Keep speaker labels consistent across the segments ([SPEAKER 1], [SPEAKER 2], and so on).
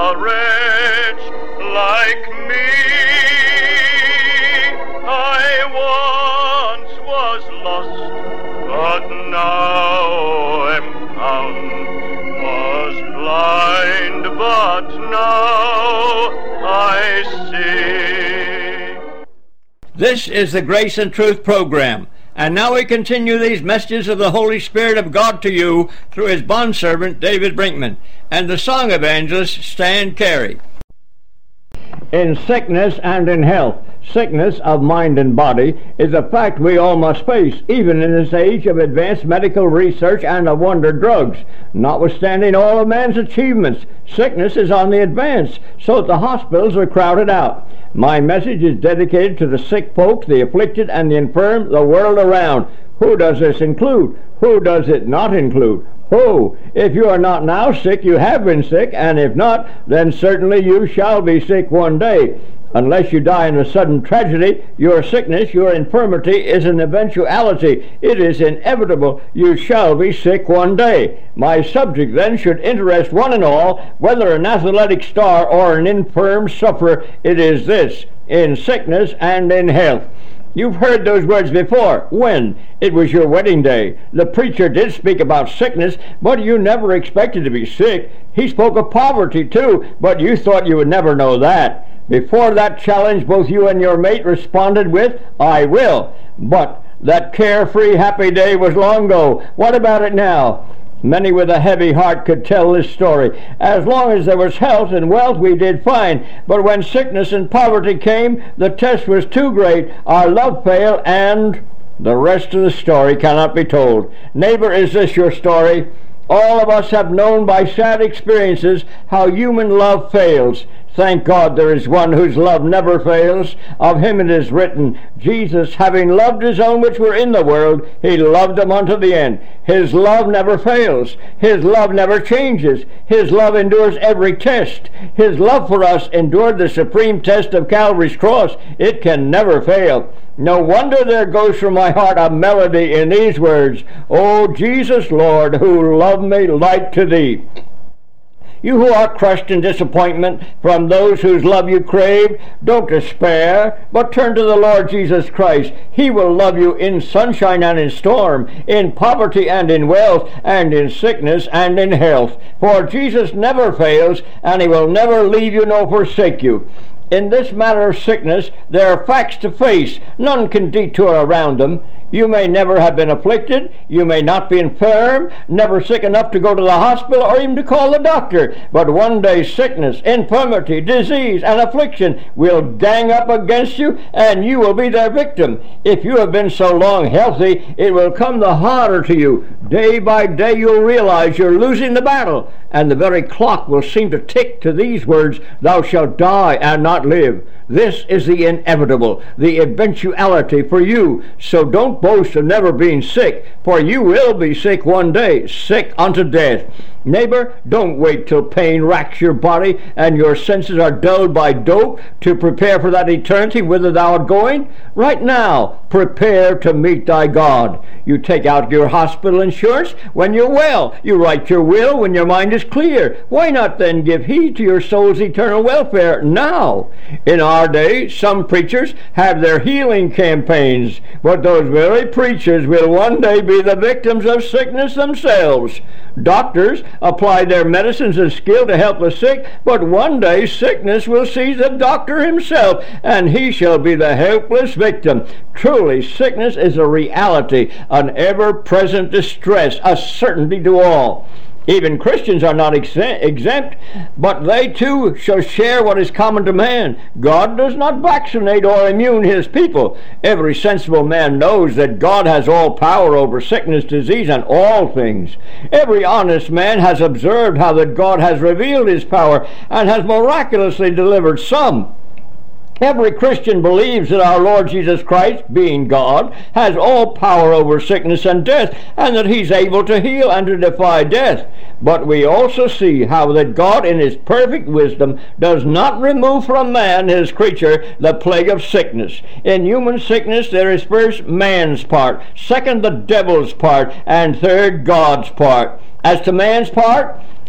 [SPEAKER 1] a wretch like me. I once was lost, but now am found. Was blind, but now I see.
[SPEAKER 2] This is the Grace and Truth program. And now we continue these messages of the Holy Spirit of God to you through his bondservant David Brinkman and the song evangelist Stan Carey.
[SPEAKER 3] In sickness and in health, sickness of mind and body is a fact we all must face, even in this age of advanced medical research and of wonder drugs. Notwithstanding all of man's achievements, sickness is on the advance, so that the hospitals are crowded out. My message is dedicated to the sick folks, the afflicted, and the infirm, the world around. Who does this include? Who does it not include? Who? If you are not now sick, you have been sick, and if not, then certainly you shall be sick one day. Unless you die in a sudden tragedy, your sickness, your infirmity is an eventuality. It is inevitable. You shall be sick one day. My subject then should interest one and all, whether an athletic star or an infirm sufferer. It is this: in sickness and in health. You've heard those words before. When? It was your wedding day. The preacher did speak about sickness, but you never expected to be sick. He spoke of poverty too, but you thought you would never know that. Before that challenge, both you and your mate responded with, "I will." But that carefree, happy day was long ago. What about it now? Many with a heavy heart could tell this story. As long as there was health and wealth, we did fine. But when sickness and poverty came, the test was too great. Our love failed, and the rest of the story cannot be told. Neighbor, is this your story? All of us have known by sad experiences how human love fails. Thank God there is one whose love never fails. Of him it is written, Jesus, having loved his own which were in the world, he loved them unto the end. His love never fails. His love never changes. His love endures every test. His love for us endured the supreme test of Calvary's cross. It can never fail. No wonder there goes from my heart a melody in these words, O Jesus, Lord, who loved me like to thee. You who are crushed in disappointment from those whose love you crave, don't despair, but turn to the Lord Jesus Christ. He will love you in sunshine and in storm, in poverty and in wealth, and in sickness and in health. For Jesus never fails, and he will never leave you nor forsake you. In this matter of sickness, there are facts to face. None can detour around them. You may never have been afflicted, you may not be infirm, never sick enough to go to the hospital or even to call the doctor, but one day sickness, infirmity, disease, and affliction will gang up against you, and you will be their victim. If you have been so long healthy, it will come the harder to you. Day by day you'll realize you're losing the battle, and the very clock will seem to tick to these words, thou shalt die and not live. This is the inevitable, the eventuality for you. So don't boast of never being sick, for you will be sick one day, sick unto death. Neighbor, don't wait till pain racks your body and your senses are dulled by dope to prepare for that eternity whither thou art going. Right now, prepare to meet thy God. You take out your hospital insurance when you're well. You write your will when your mind is clear. Why not then give heed to your soul's eternal welfare now? In our day, some preachers have their healing campaigns, but those very preachers will one day be the victims of sickness themselves. Doctors apply their medicines and skill to help the sick, but one day sickness will seize the doctor himself, and he shall be the helpless victim. Truly, sickness is a reality, an ever-present distress, a certainty to all. Even Christians are not exempt, but they too shall share what is common to man. God does not vaccinate or immune his people. Every sensible man knows that God has all power over sickness, disease, and all things. Every honest man has observed how that God has revealed his power and has miraculously delivered some. Every Christian believes that our Lord Jesus Christ, being God, has all power over sickness and death, and that he's able to heal and to defy death. But we also see how that God in his perfect wisdom does not remove from man, his creature, the plague of sickness. In human sickness there is first man's part, second the devil's part, and third God's part. As to man's part,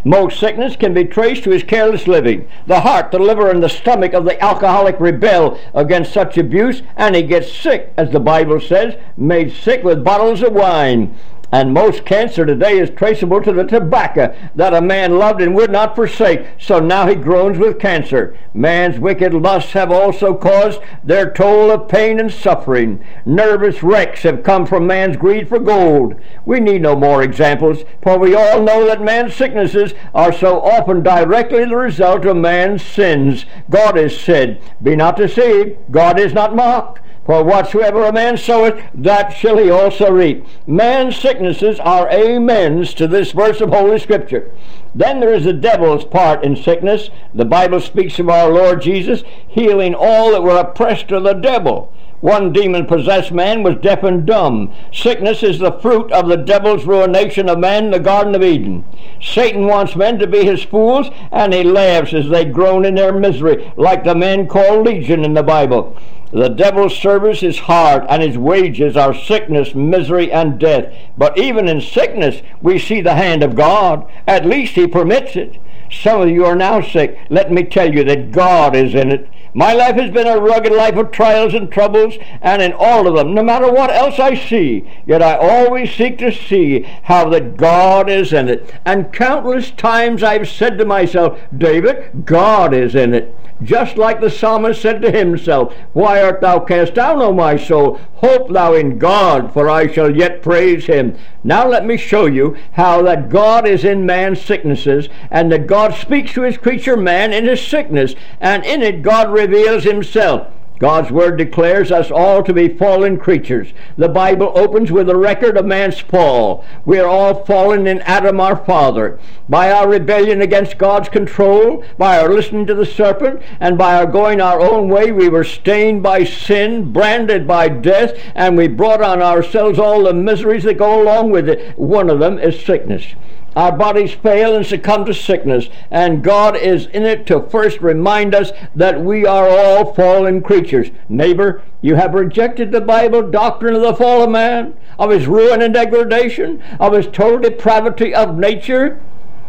[SPEAKER 3] Most sickness can be traced to his careless living. The heart, the liver, and the stomach of the alcoholic rebel against such abuse, and he gets sick, as the Bible says, made sick with bottles of wine. And most cancer today is traceable to the tobacco that a man loved and would not forsake, so now he groans with cancer. Man's wicked lusts have also caused their toll of pain and suffering. Nervous wrecks have come from man's greed for gold. We need no more examples, for we all know that man's sicknesses are so often directly the result of man's sins. God has said, "Be not deceived, God is not mocked. For whatsoever a man soweth, that shall he also reap." Man's sicknesses are amens to this verse of Holy Scripture. Then there is the devil's part in sickness. The Bible speaks of our Lord Jesus healing all that were oppressed of the devil. One demon-possessed man was deaf and dumb. Sickness is the fruit of the devil's ruination of man in the Garden of Eden. Satan wants men to be his fools, and he laughs as they groan in their misery, like the men called Legion in the Bible. The devil's service is hard, and his wages are sickness, misery, and death. But even in sickness, we see the hand of God. At least he permits it. Some of you are now sick. Let me tell you that God is in it. My life has been a rugged life of trials and troubles, and in all of them, no matter what else I see, yet I always seek to see how that God is in it. And countless times I've said to myself, "David, God is in it." Just like the psalmist said to himself, "Why art thou cast down, O my soul? Hope thou in God, for I shall yet praise him." Now let me show you how that God is in man's sicknesses, and that God speaks to his creature man in his sickness, and in it God reveals himself. God's word declares us all to be fallen creatures. The Bible opens with a record of man's fall. We are all fallen in Adam our father. By our rebellion against God's control, by our listening to the serpent, and by our going our own way, we were stained by sin, branded by death, and we brought on ourselves all the miseries that go along with it. One of them is sickness. Our bodies fail and succumb to sickness, and God is in it to first remind us that we are all fallen creatures. Neighbor, you have rejected the Bible doctrine of the fall of man, of his ruin and degradation, of his total depravity of nature,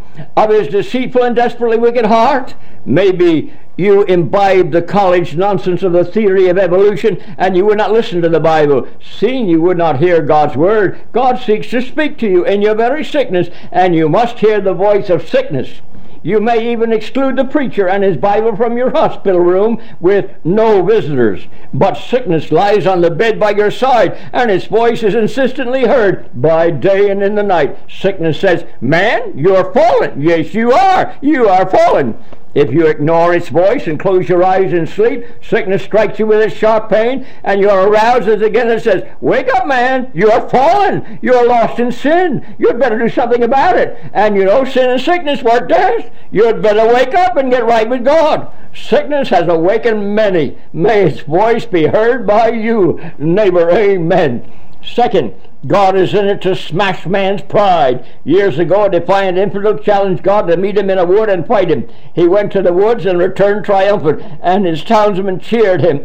[SPEAKER 3] of his deceitful and desperately wicked heart. Maybe you imbibe the college nonsense of the theory of evolution, and you would not listen to the Bible. Seeing you would not hear God's word, God seeks to speak to you in your very sickness, and you must hear the voice of sickness. You may even exclude the preacher and his Bible from your hospital room with no visitors. But sickness lies on the bed by your side, and its voice is insistently heard by day and in the night. Sickness says, "Man, you are fallen." Yes, you are. You are fallen. If you ignore its voice and close your eyes in sleep, sickness strikes you with its sharp pain, and you are aroused as again it says, "Wake up, man, you are fallen, you are lost in sin, you'd better do something about it, and you know sin and sickness were death, you'd better wake up and get right with God." Sickness has awakened many. May its voice be heard by you, neighbor. Amen. Second, God is in it to smash man's pride. Years ago, a defiant infidel challenged God to meet him in a wood and fight him. He went to the woods and returned triumphant, and his townsmen cheered him.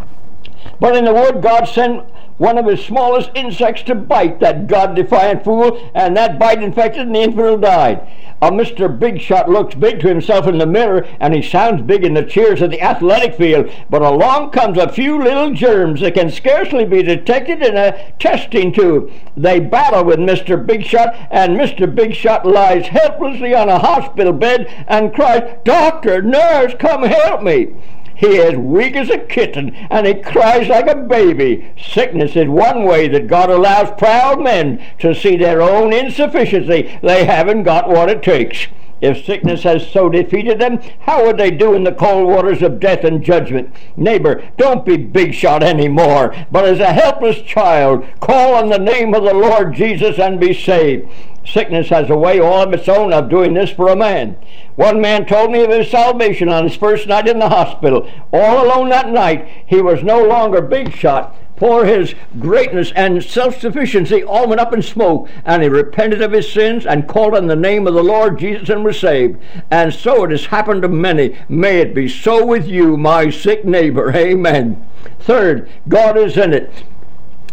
[SPEAKER 3] But in the wood, God sent one of his smallest insects to bite that God-defiant fool, and that bite infected, and the infidel died. Mr. Big Shot looks big to himself in the mirror, and he sounds big in the cheers of the athletic field, but along comes a few little germs that can scarcely be detected in a testing tube. They battle with Mr. Big Shot, and Mr. Big Shot lies helplessly on a hospital bed and cries, "Doctor, nurse, come help me." He is weak as a kitten, and he cries like a baby. Sickness is one way that God allows proud men to see their own insufficiency. They haven't got what it takes. If sickness has so defeated them, how would they do in the cold waters of death and judgment? Neighbor, don't be Big Shot anymore, but as a helpless child, call on the name of the Lord Jesus and be saved. Sickness has a way all of its own of doing this for a man. One man told me of his salvation on his first night in the hospital. All alone that night, he was no longer Big Shot, for his greatness and self-sufficiency all went up in smoke, and he repented of his sins and called on the name of the Lord Jesus and was saved. And so it has happened to many. May it be so with you, my sick neighbor. Amen. Third, God is in it.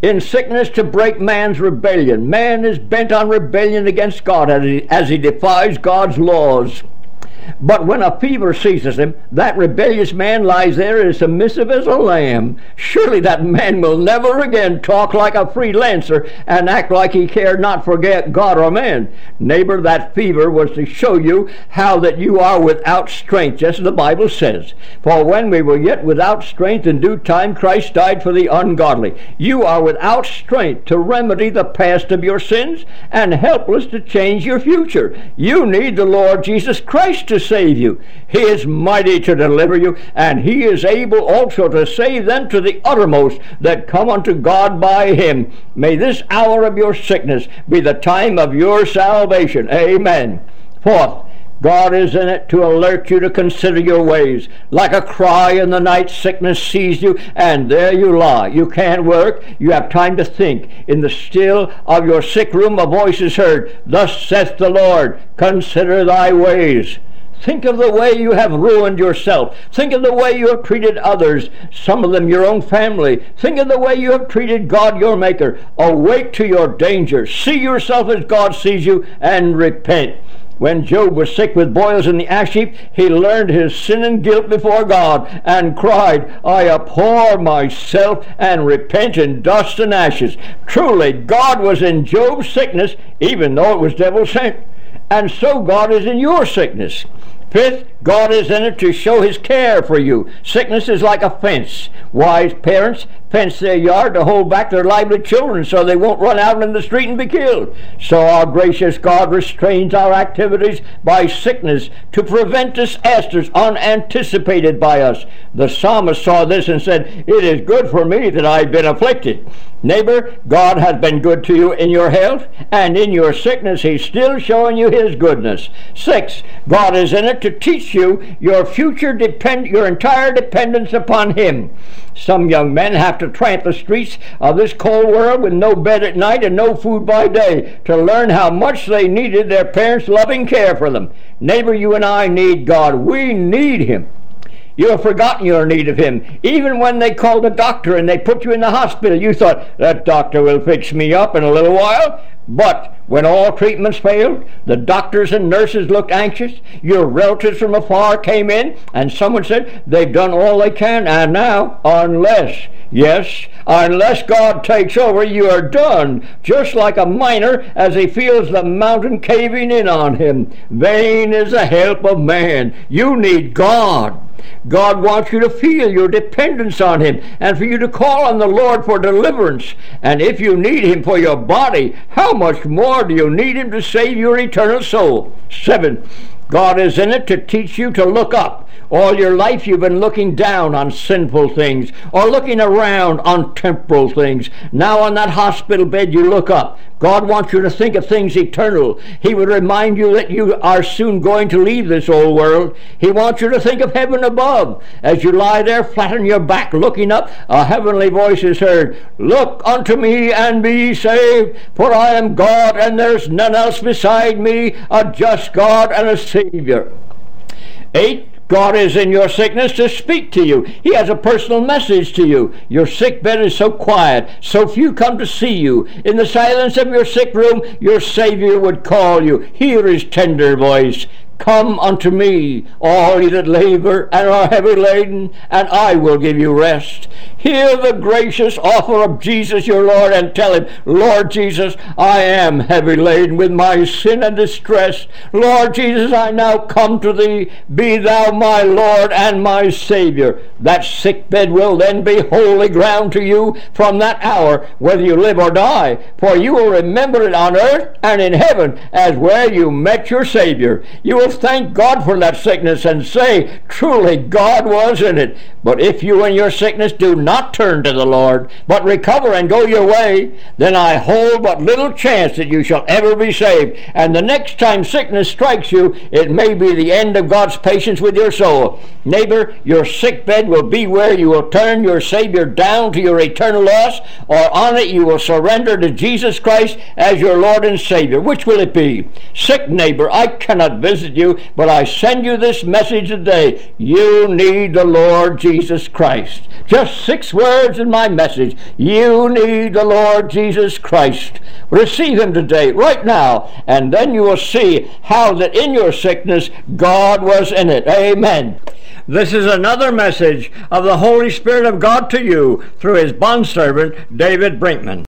[SPEAKER 3] in sickness to break man's rebellion. Man is bent on rebellion against God as he defies God's laws. But when a fever seizes him, that rebellious man lies there as submissive as a lamb. Surely that man will never again talk like a freelancer and act like he cared not for God or man. Neighbor, that fever was to show you how that you are without strength, just as the Bible says. For when we were yet without strength, in due time Christ died for the ungodly. You are without strength to remedy the past of your sins and helpless to change your future. You need the Lord Jesus Christ to save you. He is mighty to deliver you, and he is able also to save them to the uttermost that come unto God by him. May this hour of your sickness be the time of your salvation. Amen. Fourth, God is in it to alert you to consider your ways. Like a cry in the night, sickness seized you, and there you lie. You can't work. You have time to think. In the still of your sick room a voice is heard. Thus saith the Lord, consider thy ways. Think of the way you have ruined yourself. Think of the way you have treated others, some of them your own family. Think of the way you have treated God, your Maker. Awake to your danger. See yourself as God sees you and repent. When Job was sick with boils in the ash heap, he learned his sin and guilt before God and cried, I abhor myself and repent in dust and ashes. Truly, God was in Job's sickness, even though it was devil sent. And so God is in your sickness. Fifth, God is in it to show his care for you. Sickness is like a fence. Wise parents fence their yard to hold back their lively children so they won't run out in the street and be killed. So our gracious God restrains our activities by sickness to prevent disasters unanticipated by us. The psalmist saw this and said, it is good for me that I've been afflicted. Neighbor, God has been good to you in your health, and in your sickness he's still showing you his goodness. 6, God is in it to teach you your your entire dependence upon him. Some young men have to tramp the streets of this cold world with no bed at night and no food by day to learn how much they needed their parents' loving care for them. Neighbor, you and I need God. We need him. You have forgotten your need of him. Even when they called a doctor and they put you in the hospital, you thought, that doctor will fix me up in a little while. But when all treatments failed, the doctors and nurses looked anxious, your relatives from afar came in, and someone said, they've done all they can, and now, unless God takes over, you are done. Just like a miner as he feels the mountain caving in on him. Vain is the help of man. You need God. God wants you to feel your dependence on him and for you to call on the Lord for deliverance. And if you need him for your body, how much more do you need him to save your eternal soul? 7, God is in it to teach you to look up. All your life you've been looking down on sinful things or looking around on temporal things. Now on that hospital bed you look up. God wants you to think of things eternal. He would remind you that you are soon going to leave this old world. He wants you to think of heaven above. As you lie there flat on your back looking up, a heavenly voice is heard. Look unto me and be ye saved, for I am God and there's none else beside me, a just God and a Savior. 8, God is in your sickness to speak to you. He has a personal message to you. Your sick bed is so quiet, so few come to see you. In the silence of your sick room, your Savior would call you. Hear his tender voice. Come unto me, all ye that labor and are heavy laden, and I will give you rest. Hear the gracious offer of Jesus your Lord, and tell him, Lord Jesus, I am heavy laden with my sin and distress. Lord Jesus, I now come to thee. Be thou my Lord and my Savior. That sick bed will then be holy ground to you from that hour, whether you live or die. For you will remember it on earth and in heaven as where you met your Savior. You will thank God for that sickness and say, truly God was in it. But if you in your sickness do not turn to the Lord, but recover and go your way, then I hold but little chance that you shall ever be saved. And the next time sickness strikes you, it may be the end of God's patience with your soul. Neighbor, your sick bed will be where you will turn your Savior down to your eternal loss, or on it you will surrender to Jesus Christ as your Lord and Savior. Which will it be? Sick neighbor, I cannot visit you you, but I send you this message today. You need the Lord Jesus Christ. Just 6 words in my message. You need the Lord Jesus Christ. Receive him today, right now, and then you will see how that in your sickness God was in it. Amen.
[SPEAKER 2] This is another message of the Holy Spirit of God to you through his bondservant, David Brinkman.